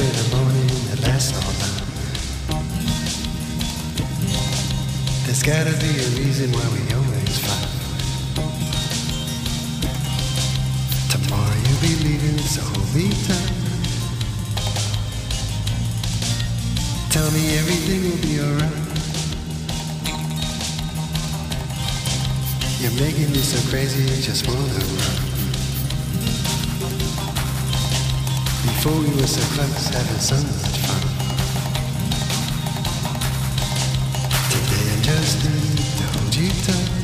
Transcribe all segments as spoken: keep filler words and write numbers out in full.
in the morning that lasts all night. There's gotta be a reason why we always fight. Tomorrow you'll be leaving, so hold me tight. Tell me everything will be alright. You're making me so crazy, I just wanna run. Before we were so close, having so much fun. Today I just need to hold you tight.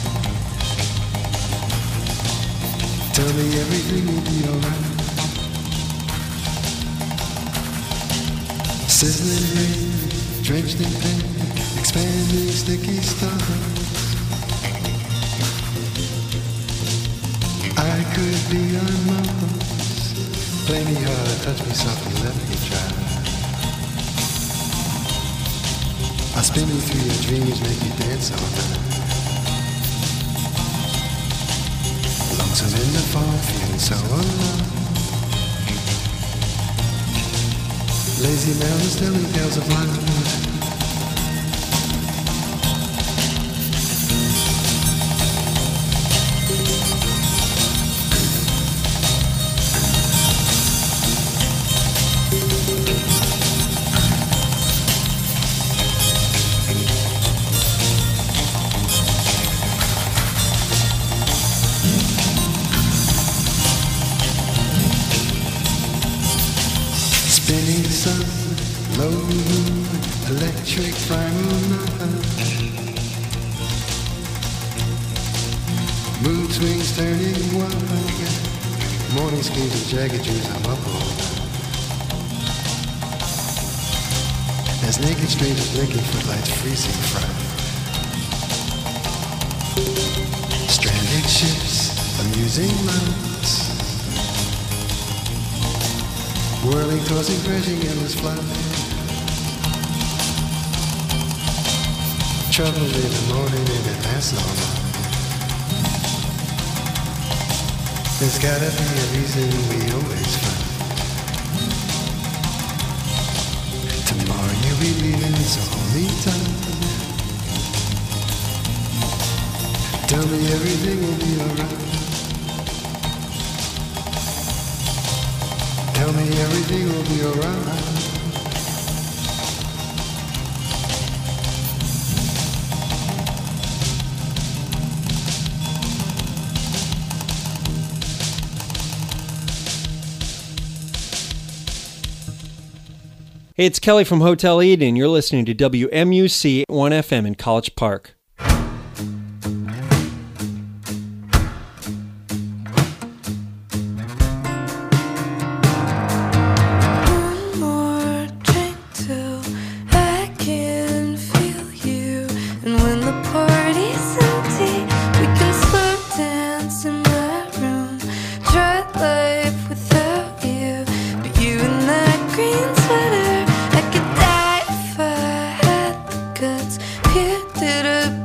Tell me everything will be alright. Sizzling rain, drenched in pain, expanding sticky stars. I could be on Mars. Play me hard, touch me softly, let me try. I'll spin you through your dreams, make you dance all night. Lonesome in the fall, feeling so alive. Lazy mountains telling tales of life. Spinning sun, low moon, electric primal night. Mood swings turning wild. Morning schemes and jagged dreams, I'm up all night. As naked strangers blinking footlights, freezing fright. Stranded ships, amusing lights. Whirling, tossing, crashing, endless flight. Trouble in the morning and it lasts all night. There's gotta be a reason we always fight. Tomorrow you'll be leaving, so hold me tight. Tell me everything will be alright. Tell me everything will be alright. Hey, it's Kelly from Hotel Eden. You're listening to W M U C one F M in College Park. Green sweater, I could die if I had the guts. Peer to the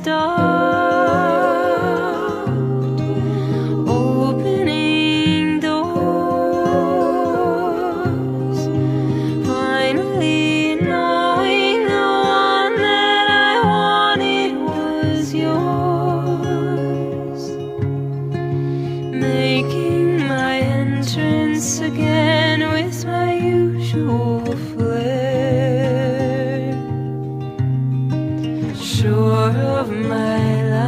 stopped opening doors, finally knowing the one that I wanted was yours, making my entrance again with my usual flair, sure of my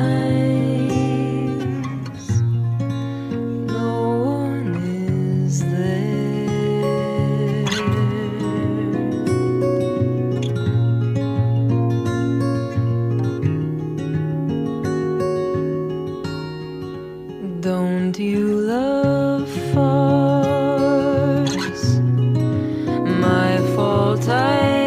lines, no one is there. Don't you love farce? My fault, I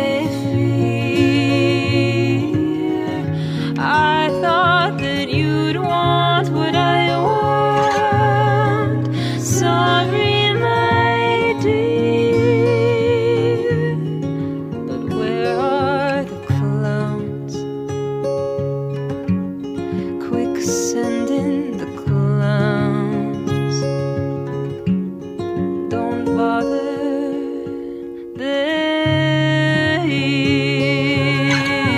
fear. I thought that you'd want what I want. Sorry, my dear, but where are the clowns? Quick, send in the clowns. Don't bother, they're here.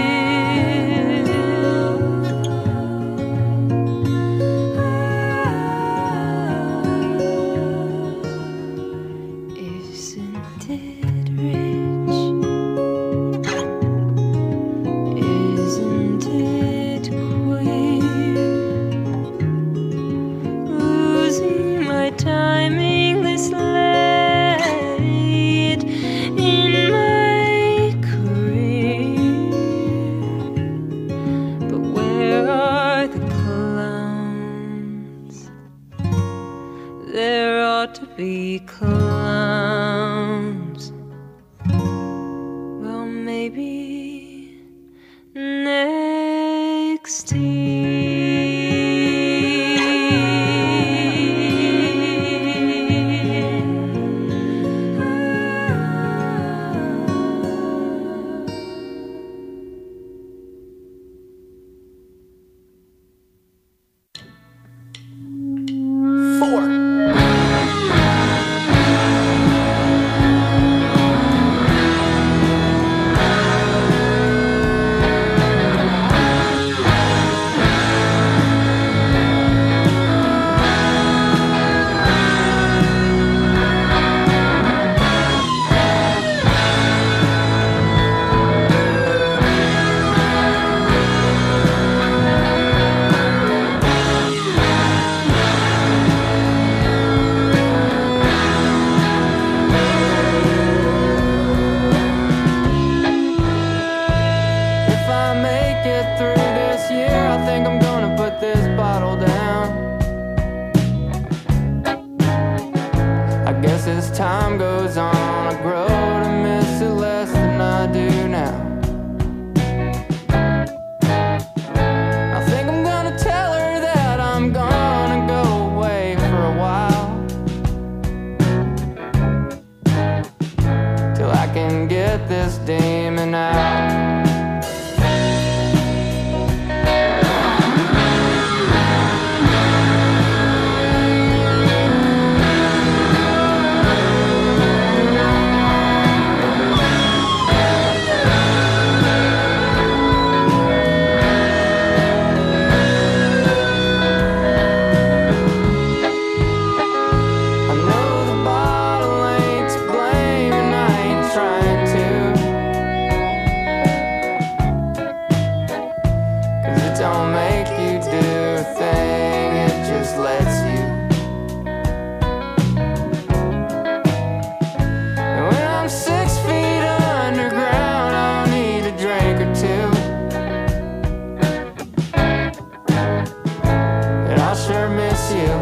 Isn't it rich? Isn't it queer? Losing my timing this late in my career. But where are the clowns? There ought to be clowns. Well, maybe next Four. If I make it through this year, I think I'm gonna put this bottle down. I guess as time goes on, I grow to miss it less than I do now. I think I'm gonna tell her that I'm gonna go away for a while, till I can get this demon out. I know the bottle ain't to blame, and I ain't trying to, 'cause it don't make you do a thing, it just lets you. And when I'm six feet underground, I'll need a drink or two, and I'll sure miss you.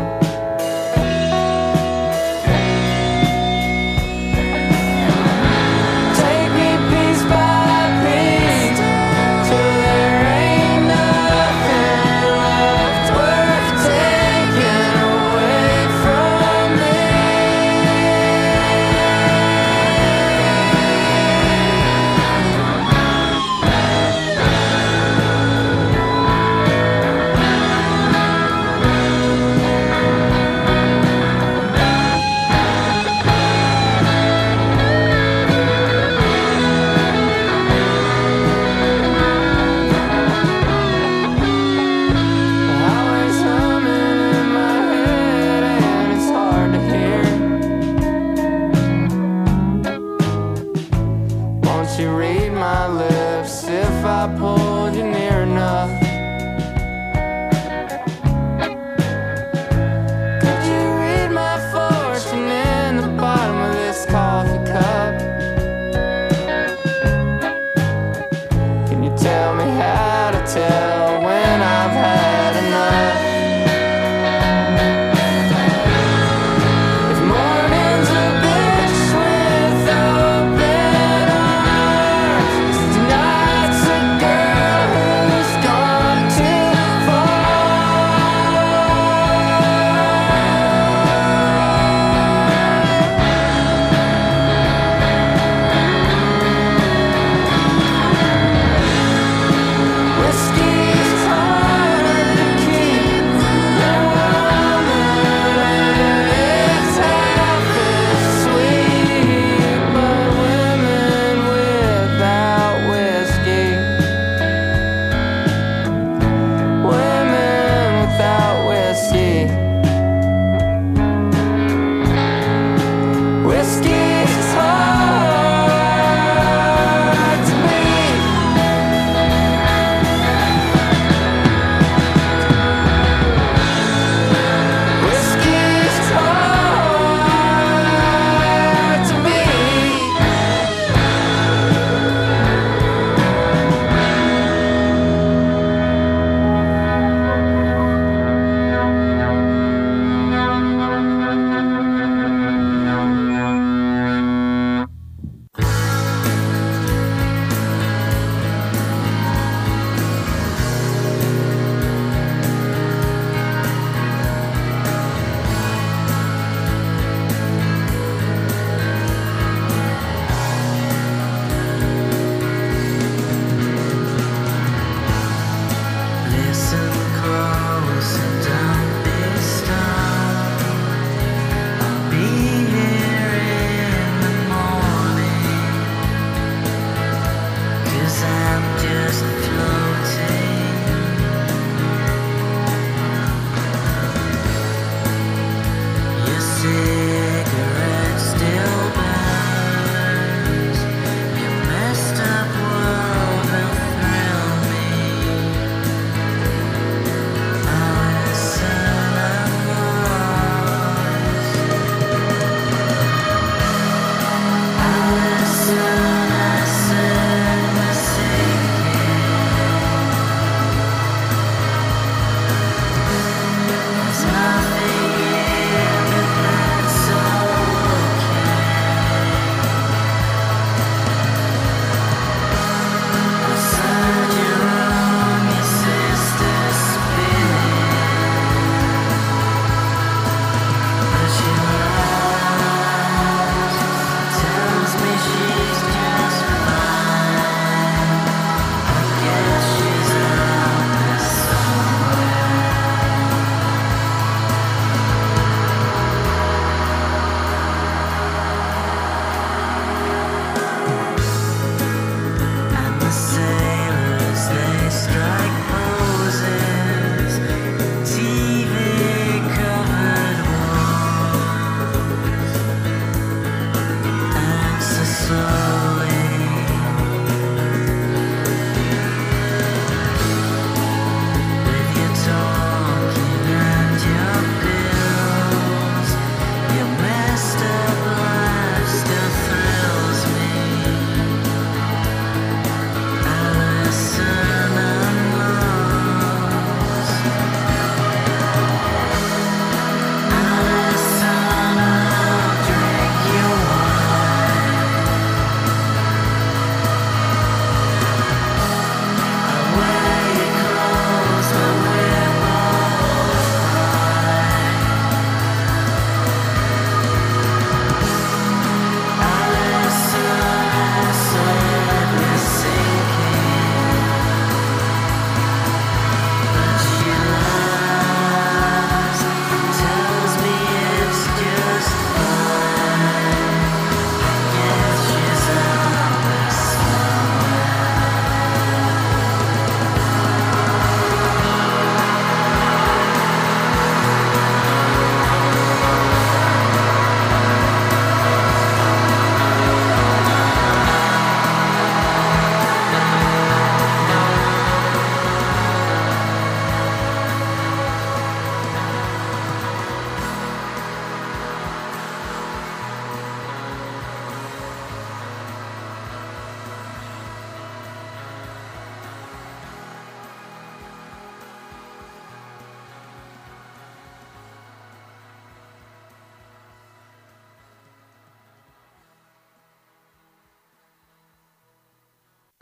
Take me piece by piece, till there ain't nothing left worth taking away from me.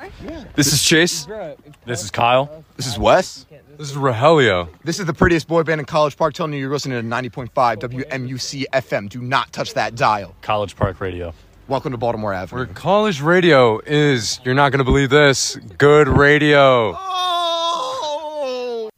This is Chase. This is Kyle. This is Wes. This is Rogelio. This is the prettiest boy band in College Park telling you you're listening to ninety point five W M U C F M. Do not touch that dial. College Park Radio. Welcome to Baltimore Avenue. Where college radio is, you're not going to believe this, good radio. Oh!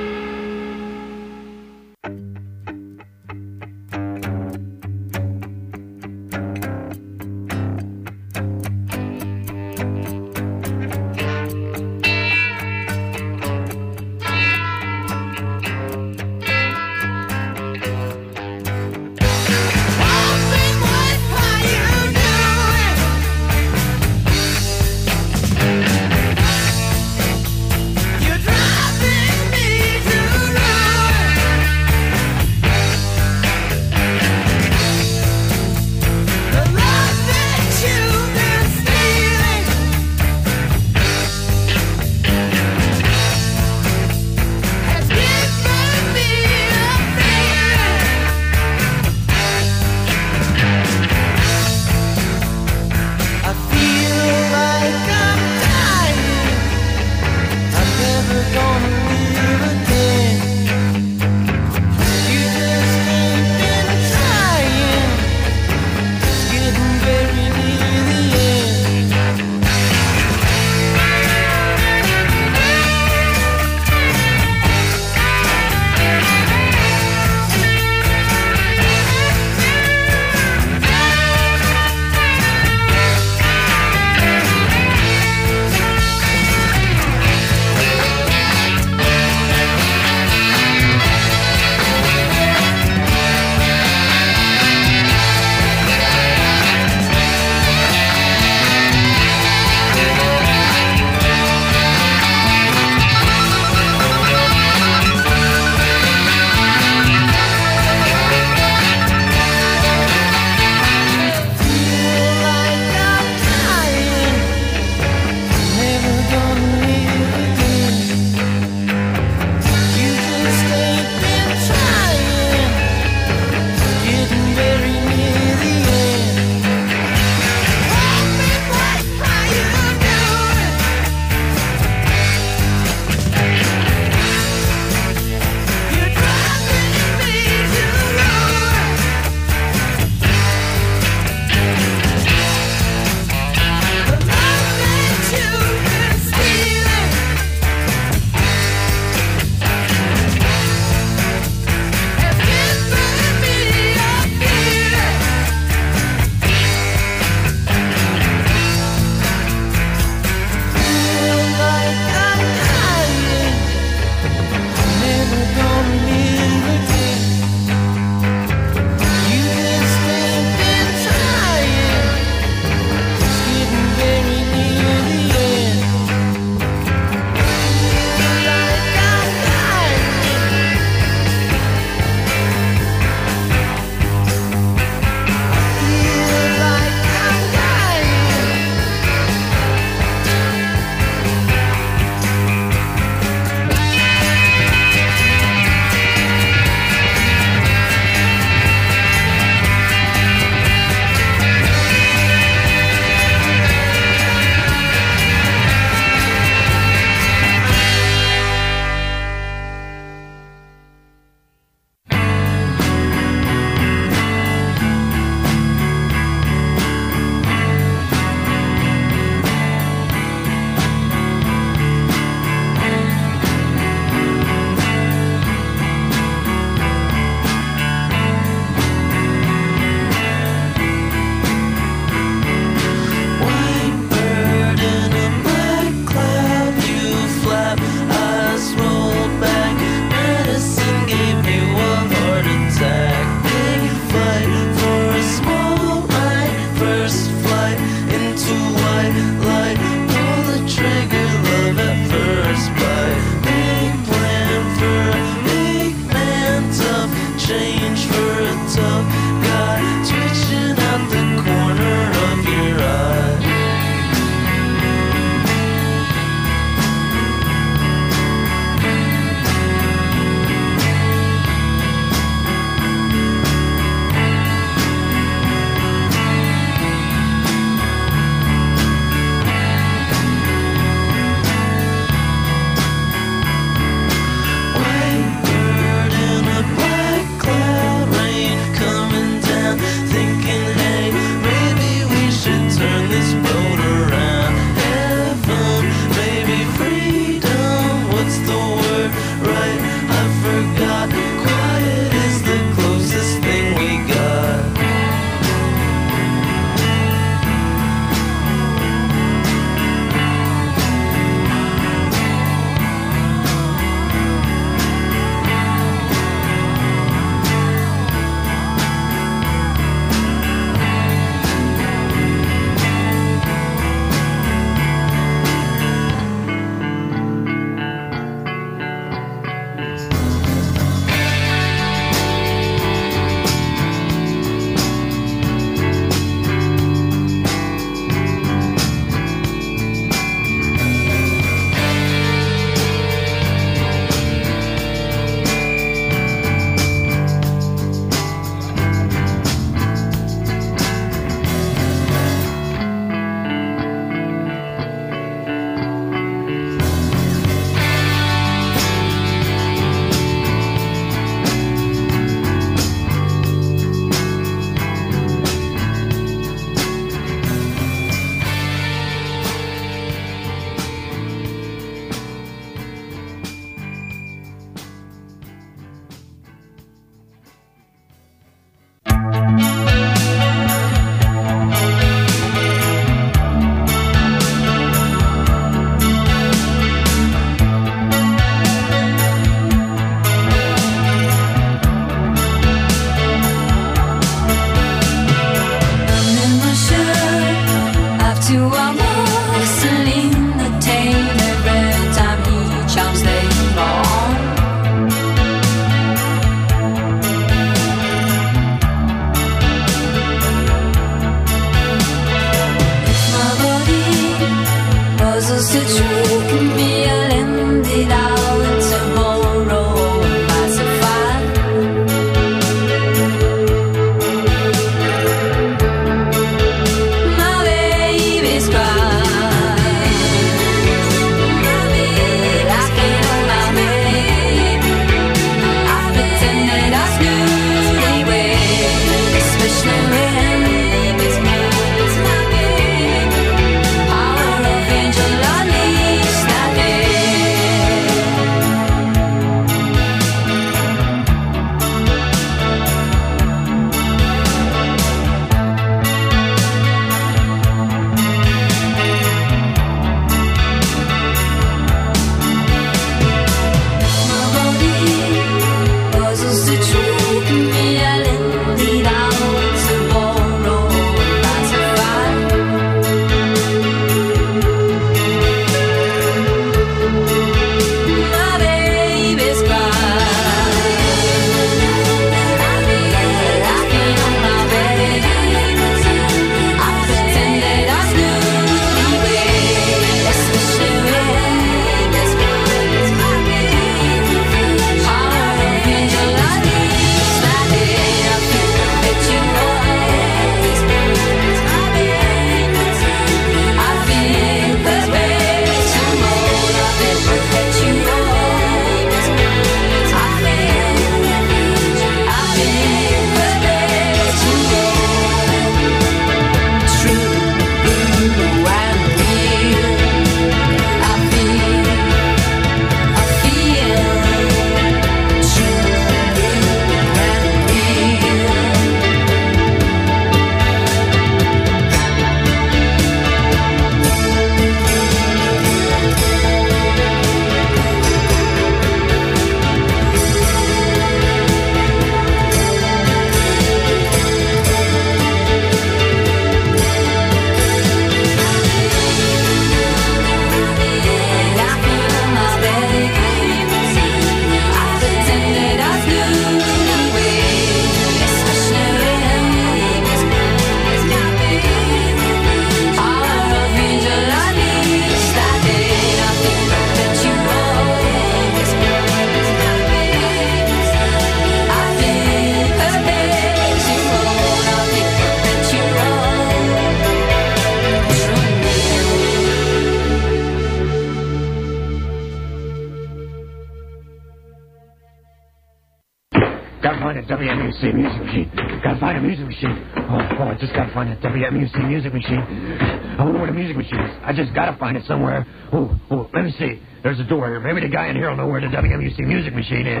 Gotta find a W M U C music machine. Gotta find a music machine. Oh, oh, I just gotta find a W M U C music machine. I wonder where the music machine is. I just gotta find it somewhere. Oh, oh, let me see. There's a door here. Maybe the guy in here will know where the W M U C music machine is.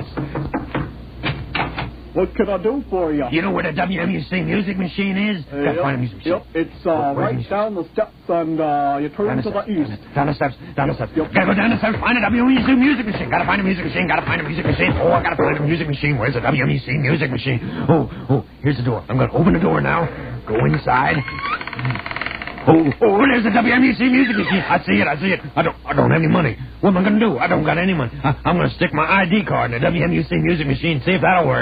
What can I do for you? You know where the W M U C music machine is? Uh, Gotta yep, find a music machine. Yep, it's uh, right down the steps, and uh, you turn to the east. Down the steps, down the steps. Yep. Gotta go down the steps, find a W M U C music machine. Gotta find a music machine, gotta find a music machine. Oh, I gotta find a music machine. Where's the W M U C music machine? Oh, oh, here's the door. I'm gonna open the door now. Go inside. Oh, oh, there's the W M U C music machine. I see it, I see it. I don't, I don't have any money. What am I gonna do? I don't got any money. I, I'm gonna stick my I D card in the W M U C music machine, see if that'll work.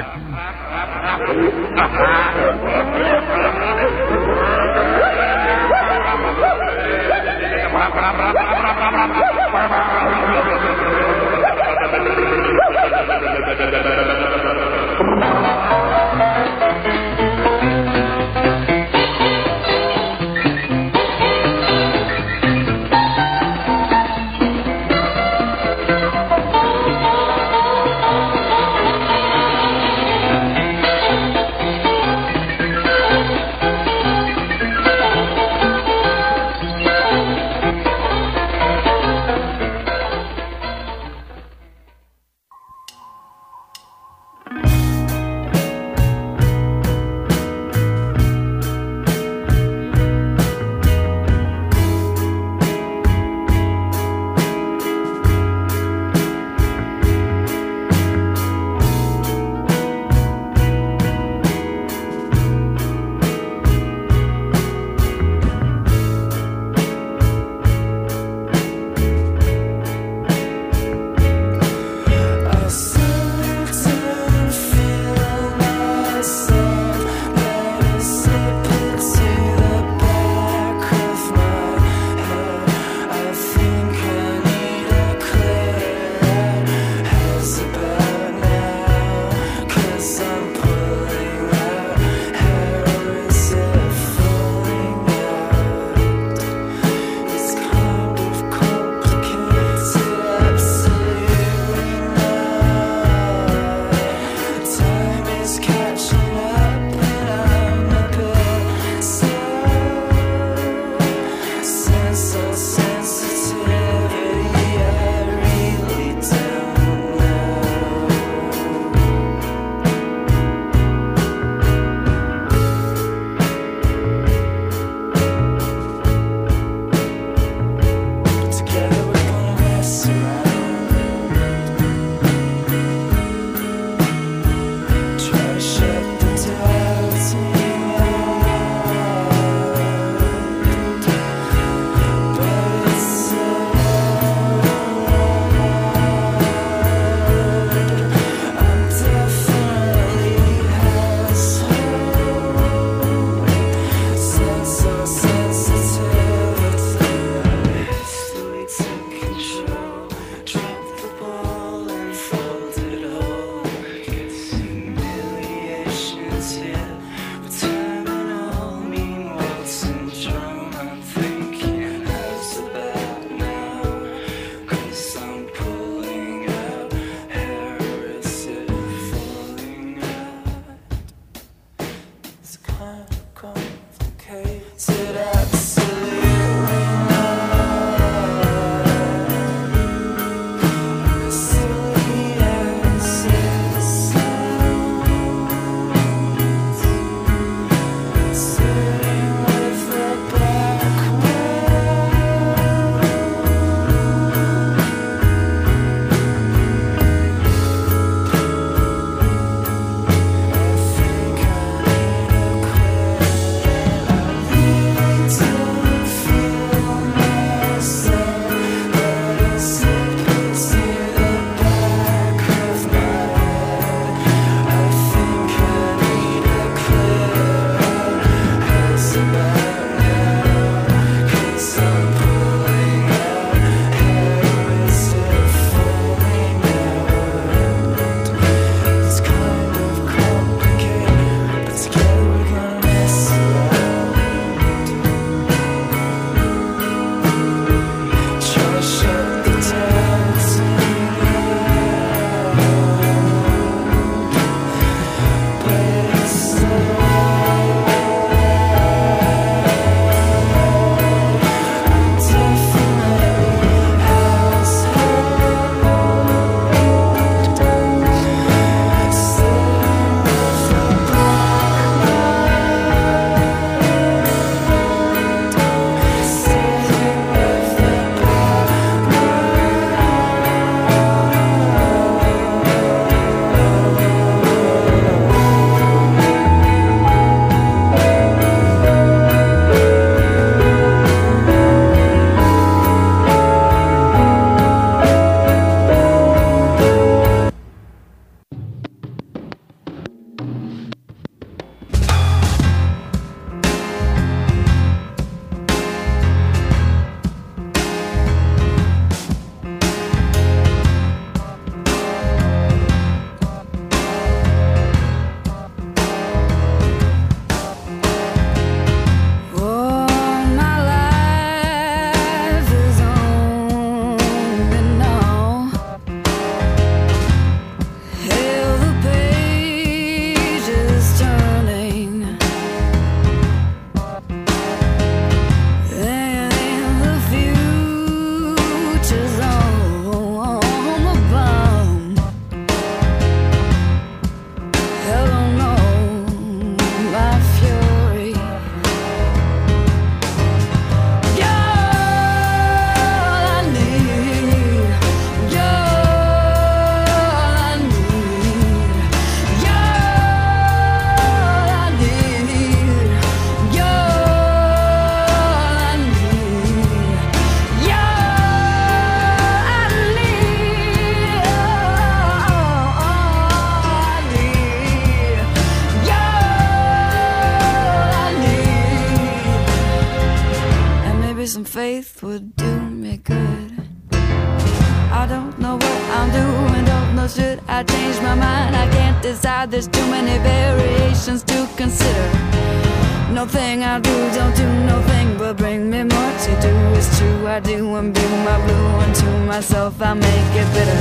or should I change my mind? I can't decide, there's too many variations to consider. Nothing I do, don't do nothing but bring me more to do. It's true, I do imbue my blue, and to myself I make it bitter.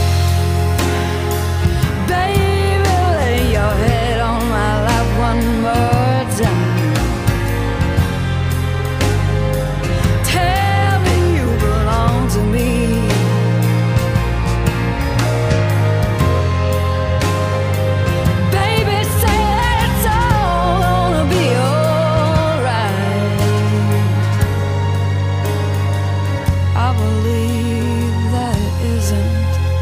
Baby, lay your head on my lap one more time. Tell me you belong to me. Baby, say that it's all gonna be alright. I believe that it isn't.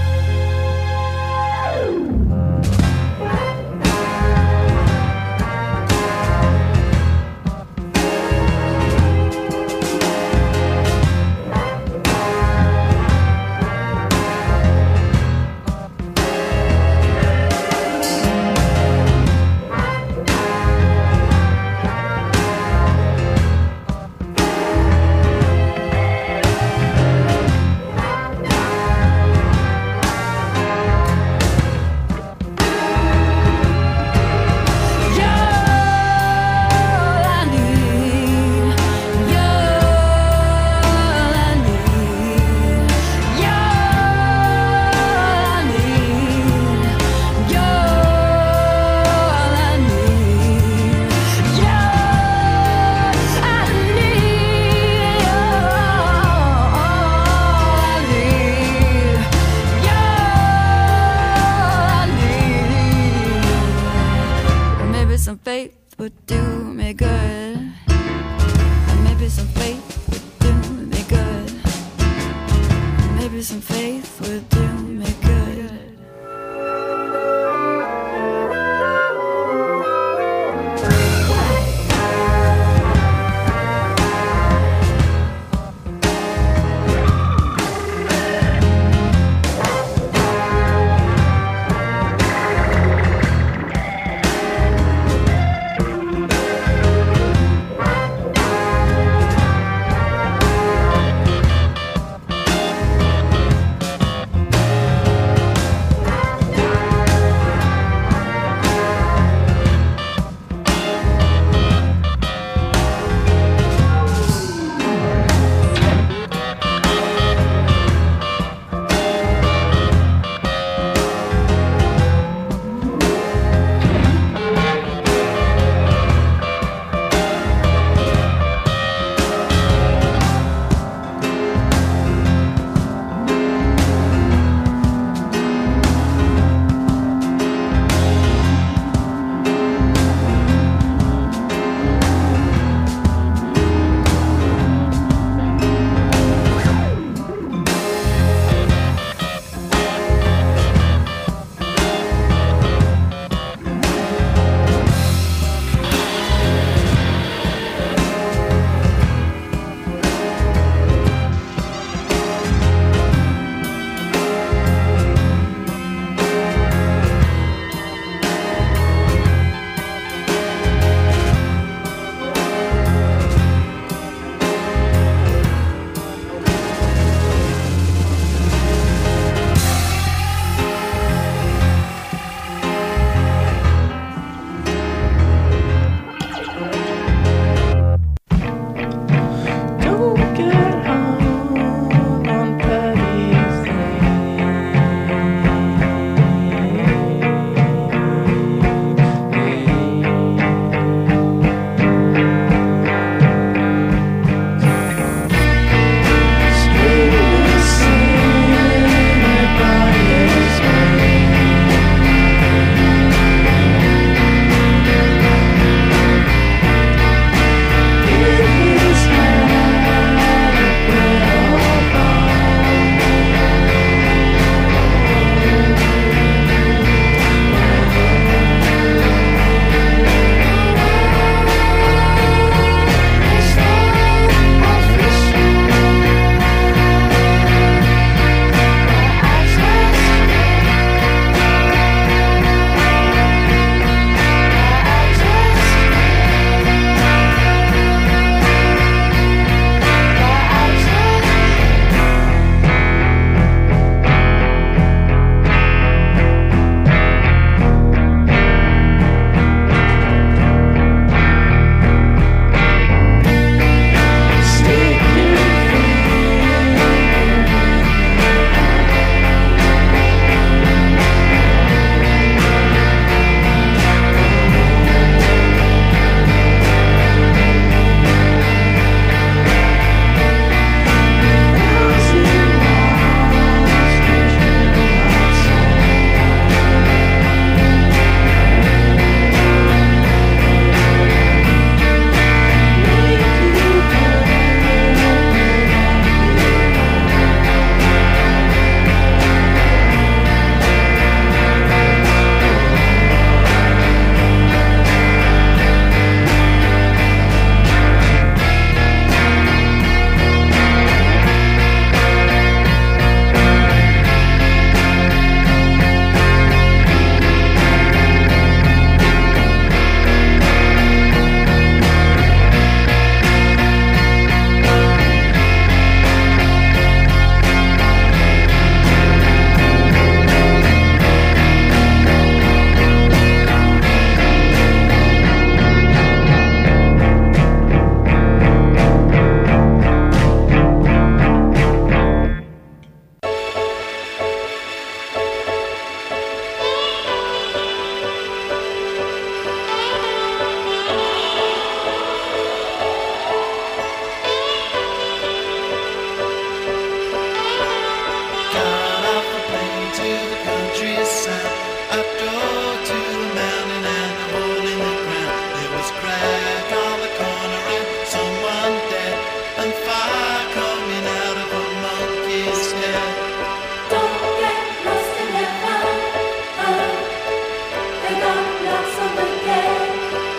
to the countryside. I drove to the mountain and a hole in the ground. There was crack on the corner and someone dead, and fire coming out of a monkey's head. Don't get lost in their fun. Uh, they got lots of the gate.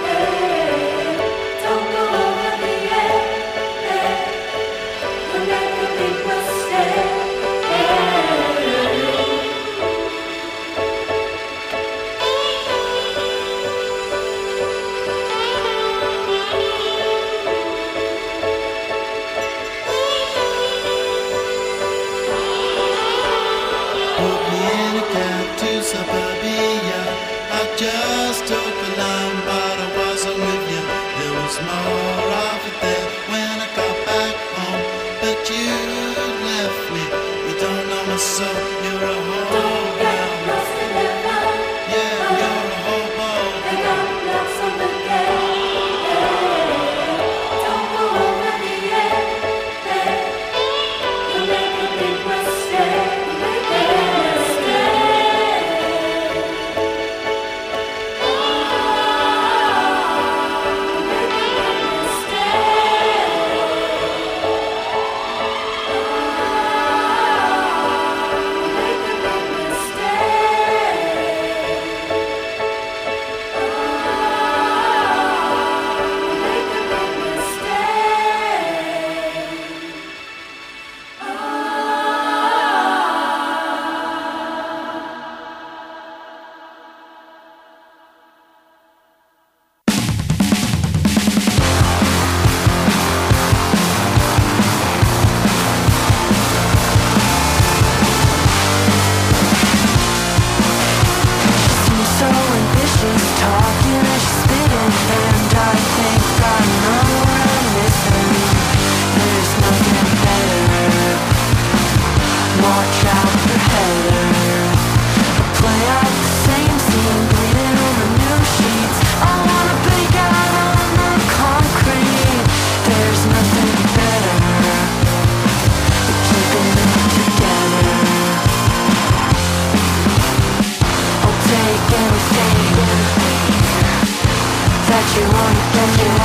Don't go over the edge. You'll make a big mistake. Put me in a cab to suburbia. I just took a line, but I wasn't with you. There was more of it there when I got back home, but you left me. You don't know my soul. You're a hobo. Lost in their fun. Yeah, you're a hobo. They got lots of the gate. Don't go over the edge. You'll make a big mistake. Make a big mistake. Make a big Seems so ambitious, talking as she's spitting, and I think I know what I'm missing. There's nothing better. Watch out for Heather. Play out the same scene, bleeding on the new sheets. I wanna bake out on the concrete. There's nothing better than keeping it together. I'll take anything that you wanna get you